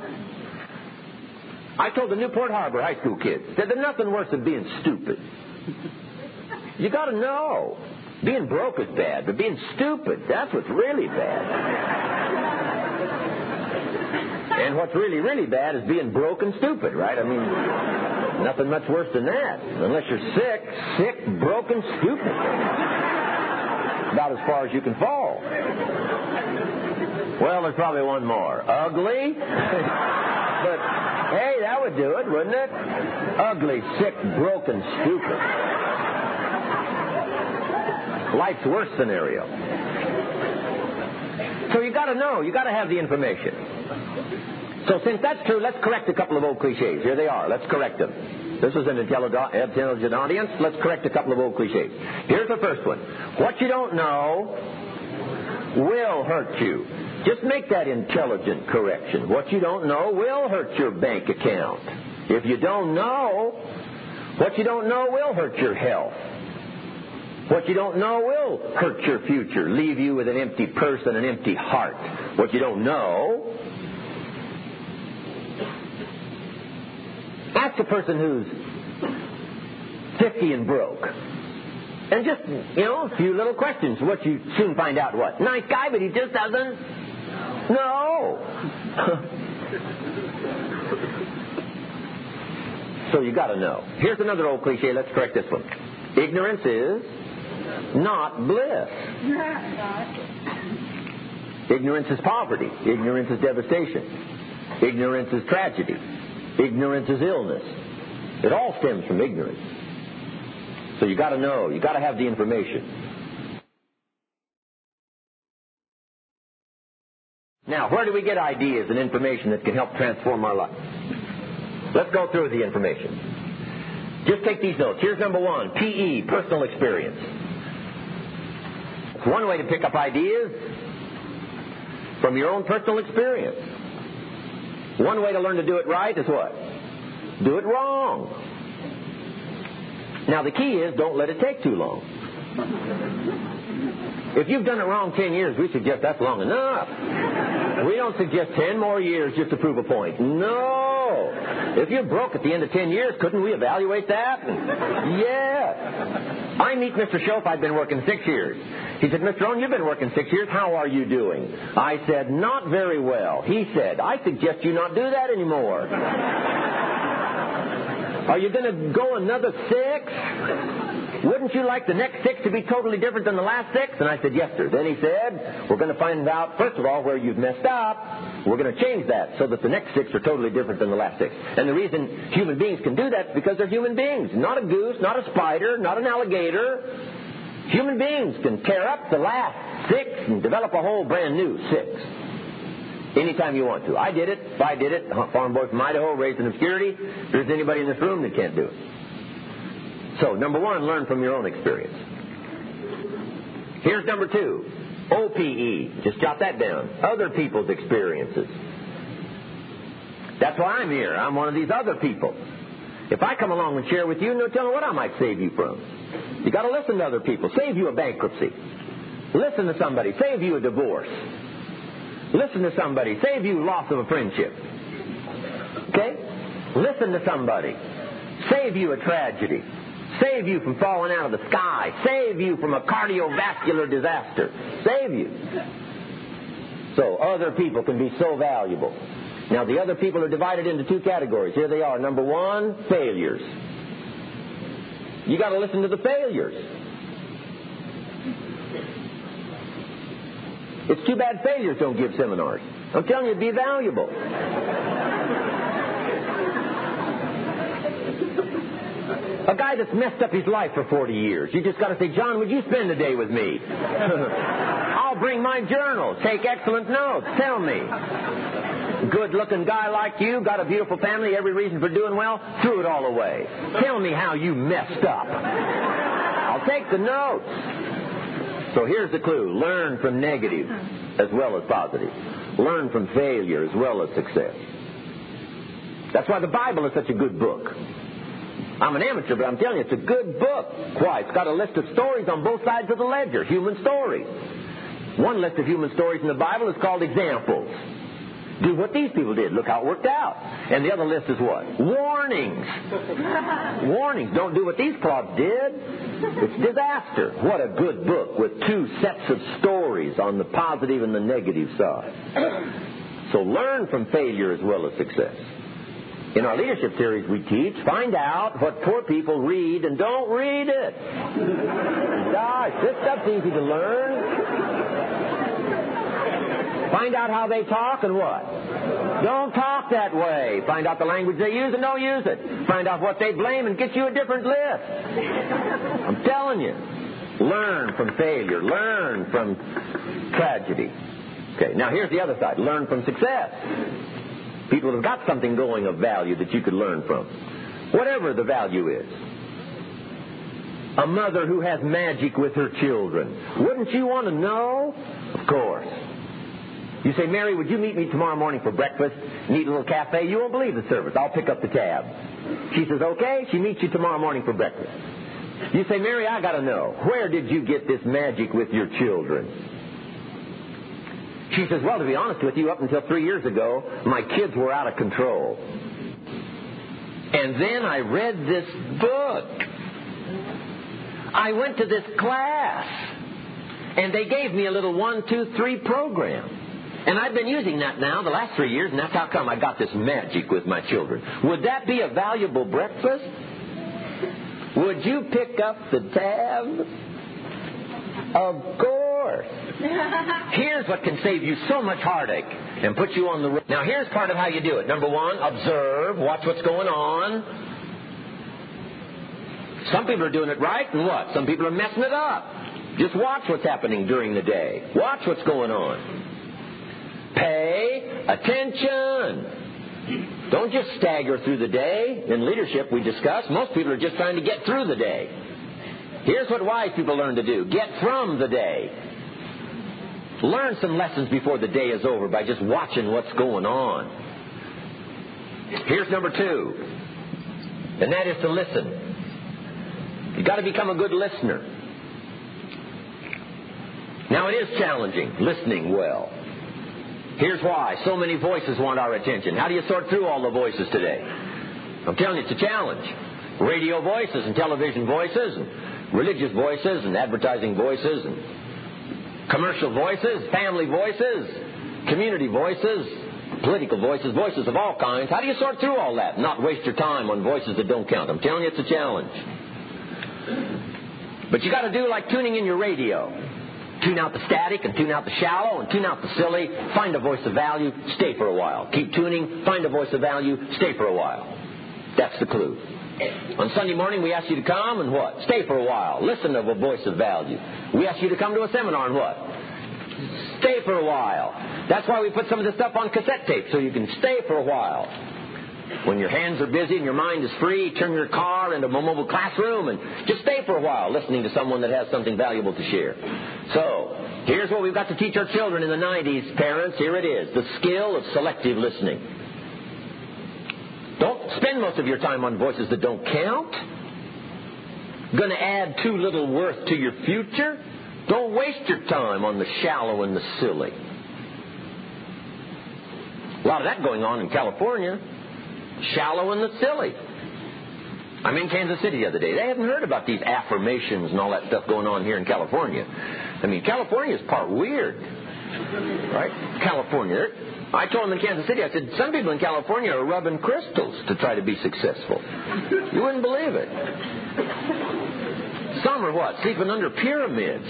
I told the Newport Harbor high school kids that there's nothing worse than being stupid. You got to know. Being broke is bad, but being stupid, that's what's really bad. And what's really, really bad is being broke and stupid, right? I mean, nothing much worse than that. Unless you're sick, broken, stupid. About as far as you can fall. Well, there's probably one more. Ugly? But, hey, that would do it, wouldn't it? Ugly, sick, broken, stupid. Life's worst scenario. So you got to know. You got to have the information. So since that's true, let's correct a couple of old cliches. Here they are. Let's correct them. This is an intelligent audience. Let's correct a couple of old cliches. Here's the first one. What you don't know will hurt you. Just make that intelligent correction. What you don't know will hurt your bank account. If you don't know, what you don't know will hurt your health. What you don't know will hurt your future, leave you with an empty purse and an empty heart. What you don't know, ask a person who's 50 and broke. And just, a few little questions. What you soon find out what? Nice guy, but he just doesn't know. So you got to know. Here's another old cliche. Let's correct this one. Ignorance is not bliss. Ignorance is poverty. Ignorance is devastation. Ignorance is tragedy. Ignorance is illness. It all stems from ignorance. So you got to know. You got to have the information. Now, where do we get ideas and information that can help transform our life? Let's go through the information. Just take these notes. Here's number one, PE, personal experience. It's one way to pick up ideas from your own personal experience. One way to learn to do it right is what? Do it wrong. Now, the key is don't let it take too long. If you've done it wrong 10 years, we suggest that's long enough. We don't suggest 10 more years just to prove a point. No. If you're broke at the end of 10 years, couldn't we evaluate that? Yes. I meet Mr. Schoaf. I've been working 6 years. He said, Mr. Owen, you've been working 6 years. How are you doing? I said, not very well. He said, I suggest you not do that anymore. Are you going to go another 6? Wouldn't you like the next 6 to be totally different than the last 6? And I said, yes, sir. Then he said, we're going to find out, first of all, where you've messed up. We're going to change that so that the next 6 are totally different than the last 6. And the reason human beings can do that is because they're human beings. Not a goose, not a spider, not an alligator. Human beings can tear up the last 6 and develop a whole brand new 6. Anytime you want to. I did it. If I did it, farm boy from Idaho, raised in obscurity. If there's anybody in this room that can't do it. So, number one, learn from your own experience. Here's number 2, OPE. Just jot that down. Other people's experiences. That's why I'm here. I'm one of these other people. If I come along and share with you, no telling what I might save you from. You got to listen to other people. Save you a bankruptcy. Listen to somebody. Save you a divorce. Listen to somebody. Save you loss of a friendship. Okay? Listen to somebody. Save you a tragedy. Save you from falling out of the sky. Save you from a cardiovascular disaster. Save you. So other people can be so valuable. Now, the other people are divided into 2 categories. Here they are. Number 1, failures. You got to listen to the failures. It's too bad failures don't give seminars. I'm telling you, it'd be valuable. A guy that's messed up his life for 40 years. You just got to say, John, would you spend a day with me? I'll bring my journal. Take excellent notes. Tell me. Good-looking guy like you, got a beautiful family, every reason for doing well, threw it all away. Tell me how you messed up. I'll take the notes. So here's the clue. Learn from negative as well as positive. Learn from failure as well as success. That's why the Bible is such a good book. I'm an amateur, but I'm telling you, it's a good book. Why? It's got a list of stories on both sides of the ledger, human stories. One list of human stories in the Bible is called examples. Do what these people did. Look how it worked out. And the other list is what? Warnings. Warnings. Don't do what these clods did. It's disaster. What a good book with two sets of stories on the positive and the negative side. So learn from failure as well as success. In our leadership series we teach, find out what poor people read and don't read it. Gosh, this stuff's easy to learn. Find out how they talk and what? Don't talk that way. Find out the language they use and don't use it. Find out what they blame and get you a different list. I'm telling you. Learn from failure. Learn from tragedy. Okay, now here's the other side. Learn from success. People have got something going of value that you could learn from. Whatever the value is. A mother who has magic with her children. Wouldn't you want to know? Of course. You say, Mary, would you meet me tomorrow morning for breakfast? Meet a little cafe? You won't believe the service. I'll pick up the tab. She says, okay. She meets you tomorrow morning for breakfast. You say, Mary, I got to know. Where did you get this magic with your children? She says, well, to be honest with you, up until 3 years ago, my kids were out of control. And then I read this book. I went to this class. And they gave me a little 1, 2, 3 program. And I've been using that now the last 3 years, and that's how come I got this magic with my children. Would that be a valuable breakfast? Would you pick up the tab? Of course. Here's what can save you so much heartache and put you on the road. Now, here's part of how you do it. Number one, observe. Watch what's going on. Some people are doing it right, and what? Some people are messing it up. Just watch what's happening during the day. Watch what's going on. Pay attention. Don't just stagger through the day. In leadership, we discuss, most people are just trying to get through the day. Here's what wise people learn to do. Get from the day. Learn some lessons before the day is over by just watching what's going on. Here's number 2. And that is to listen. You've got to become a good listener. Now, it is challenging, listening well. Here's why. So many voices want our attention. How do you sort through all the voices today? I'm telling you, it's a challenge. Radio voices and television voices and religious voices and advertising voices and commercial voices, family voices, community voices, political voices, voices of all kinds. How do you sort through all that and not waste your time on voices that don't count? I'm telling you, it's a challenge. But you got to do like tuning in your radio. Tune out the static and tune out the shallow and tune out the silly. Find a voice of value, stay for a while. Keep tuning, find a voice of value, stay for a while. That's the clue. On Sunday morning, we ask you to come and what? Stay for a while. Listen to a voice of value. We ask you to come to a seminar and what? Stay for a while. That's why we put some of this stuff on cassette tape, so you can stay for a while. When your hands are busy and your mind is free, turn your car into a mobile classroom and just stay for a while listening to someone that has something valuable to share. So, here's what we've got to teach our children in the 90s, parents. Here it is. The skill of selective listening. Don't spend most of your time on voices that don't count. Going to add too little worth to your future. Don't waste your time on the shallow and the silly. A lot of that going on in California. Shallow and the silly. I'm in Kansas City the other day. They haven't heard about these affirmations and all that stuff going on here in California. I mean, California is part weird. Right? California. I told them in Kansas City, I said, some people in California are rubbing crystals to try to be successful. You wouldn't believe it. Some are what? Sleeping under pyramids.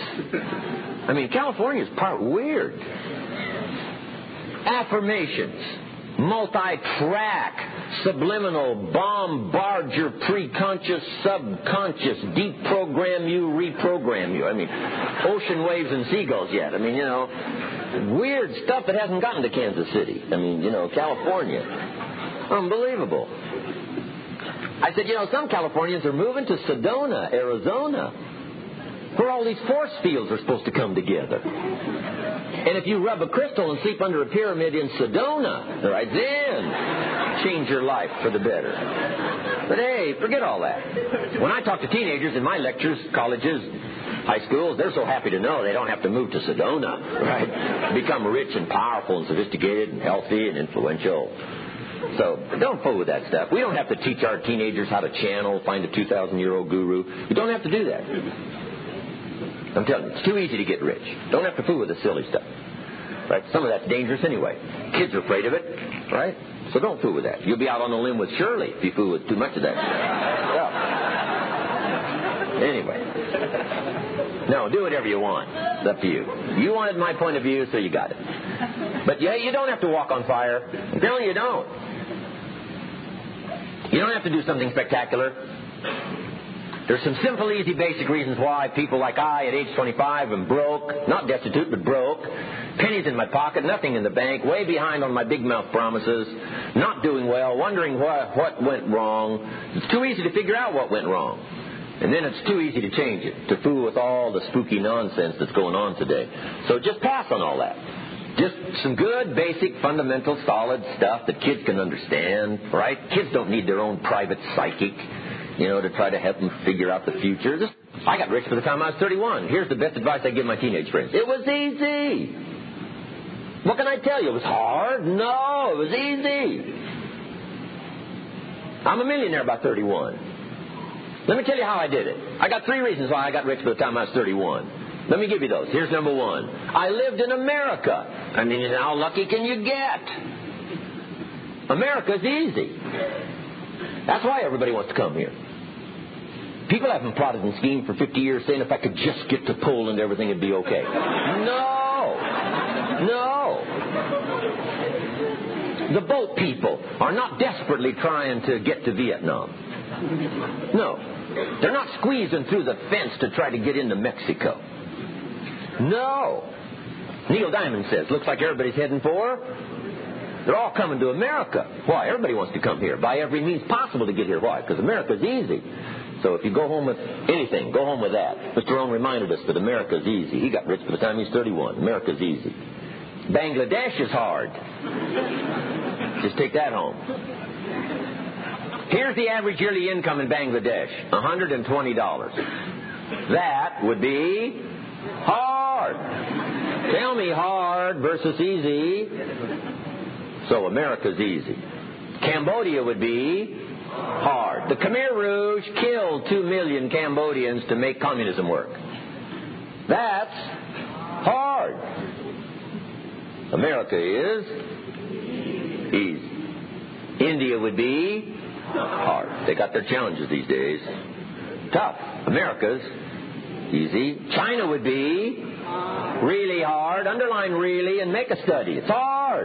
I mean, California is part weird. Affirmations. multi-track, subliminal, bombard your preconscious, subconscious, deprogram you, reprogram you. I mean, ocean waves and seagulls yet. I mean, you know, weird stuff that hasn't gotten to Kansas City. I mean, you know, California. Unbelievable. I said, you know, some Californians are moving to Sedona, Arizona, where all these force fields are supposed to come together. And if you rub a crystal and sleep under a pyramid in Sedona, right, then change your life for the better. But hey, forget all that. When I talk to teenagers in my lectures, colleges, high schools, they're so happy to know they don't have to move to Sedona, right? Become rich and powerful and sophisticated and healthy and influential. So don't fool with that stuff. We don't have to teach our teenagers how to channel, find a 2,000-year-old guru. You don't have to do that. I'm telling you, it's too easy to get rich. Don't have to fool with the silly stuff. Right? Some of that's dangerous anyway. Kids are afraid of it, right? So don't fool with that. You'll be out on a limb with Shirley if you fool with too much of that stuff. Anyway. No, do whatever you want. It's up to you. You wanted my point of view, so you got it. But yeah, you don't have to walk on fire. I'm telling you, you don't. You don't have to do something spectacular. There's some simple, easy, basic reasons why people like I, at age 25, am broke. Not destitute, but broke. Pennies in my pocket, nothing in the bank, way behind on my big mouth promises, not doing well, wondering what went wrong. It's too easy to figure out what went wrong. And then it's too easy to change it, to fool with all the spooky nonsense that's going on today. So just pass on all that. Just some good, basic, fundamental, solid stuff that kids can understand, right? Kids don't need their own private psychic, you know, to try to help them figure out the future. I got rich by the time I was 31. Here's the best advice I give my teenage friends. It was easy. What can I tell you? It was hard? No, it was easy. I'm a millionaire by 31. Let me tell you how I did it. I got 3 reasons why I got rich by the time I was 31. Let me give you those. Here's number 1. I lived in America. I mean, how lucky can you get? America's easy. That's why everybody wants to come here. People haven't plotted and schemed for 50 years saying if I could just get to Poland, everything would be okay. No. The boat people are not desperately trying to get to Vietnam. No. They're not squeezing through the fence to try to get into Mexico. No. Neil Diamond says, looks like everybody's heading for. They're all coming to America. Why? Everybody wants to come here. By every means possible to get here. Why? Because America's easy. So if you go home with anything, go home with that. Mr. Rohn reminded us that America's easy. He got rich by the time he's 31. America's easy. Bangladesh is hard. Just take that home. Here's the average yearly income in Bangladesh, $120. That would be hard. Tell me hard versus easy. So America's easy. Cambodia would be hard. The Khmer Rouge killed 2 million Cambodians to make communism work. That's hard. America is easy. India would be hard. They got their challenges these days. Tough. America's easy. China would be really hard. Underline really and make a study. It's hard.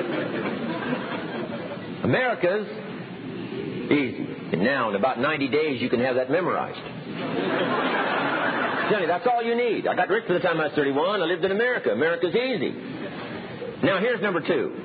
America's easy. And now in about 90 days you can have that memorized. Johnny, that's all you need. I got rich by the time I was 31. I lived in America. America's easy. Now here's number 2.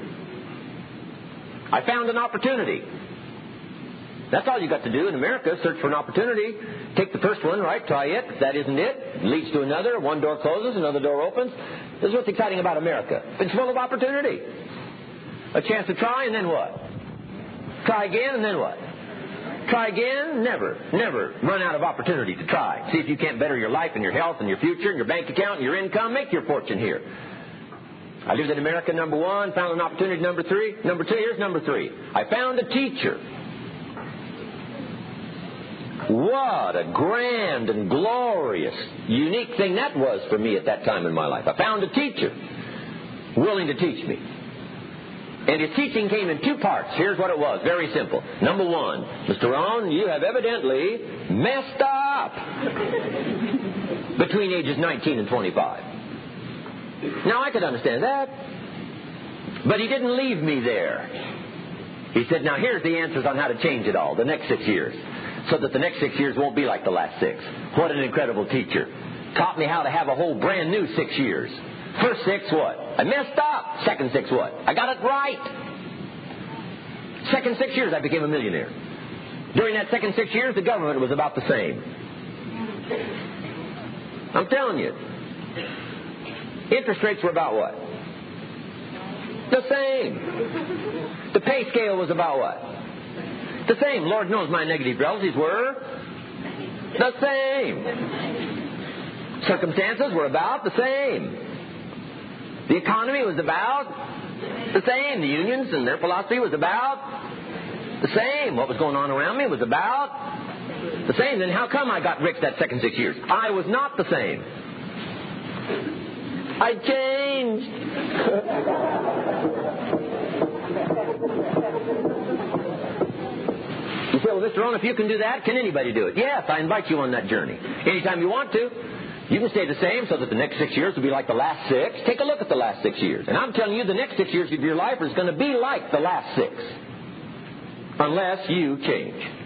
I found an opportunity. That's all you got to do in America, search for an opportunity. Take the first one, right? Try it. If that isn't it leads to another. One door closes, another door opens. This is what's exciting about America. It's full of opportunity. A chance to try, and then what? Try again, and then what? Try again? Never run out of opportunity to try. See if you can't better your life and your health and your future and your bank account and your income. Make your fortune here. I lived in America, number 1. Found an opportunity, number 3. Number 2, here's number 3. I found a teacher. What a grand and glorious, unique thing that was for me at that time in my life. I found a teacher willing to teach me. And his teaching came in 2 parts. Here's what it was. Very simple. Number 1, Mr. Rohn, you have evidently messed up between ages 19 and 25. Now, I could understand that. But he didn't leave me there. He said, now here's the answers on how to change it all, the next 6 years, so that the next 6 years won't be like the last 6. What an incredible teacher. Taught me how to have a whole brand new 6 years. First 6, what? I messed up. Second 6, what? I got it right. Second 6 years, I became a millionaire. During that second 6 years, the government was about the same. I'm telling you. Interest rates were about what? The same. The pay scale was about what? The same. Lord knows my negative relatives were the same. Circumstances were about the same. The economy was about the same. The unions and their philosophy was about the same. What was going on around me was about the same. Then how come I got rich that second 6 years? I was not the same. I changed. You say, well, Mr. Rohn, if you can do that, can anybody do it? Yes, I invite you on that journey. Anytime you want to. You can stay the same so that the next 6 years will be like the last 6. Take a look at the last 6 years. And I'm telling you, the next 6 years of your life is going to be like the last 6. Unless you change.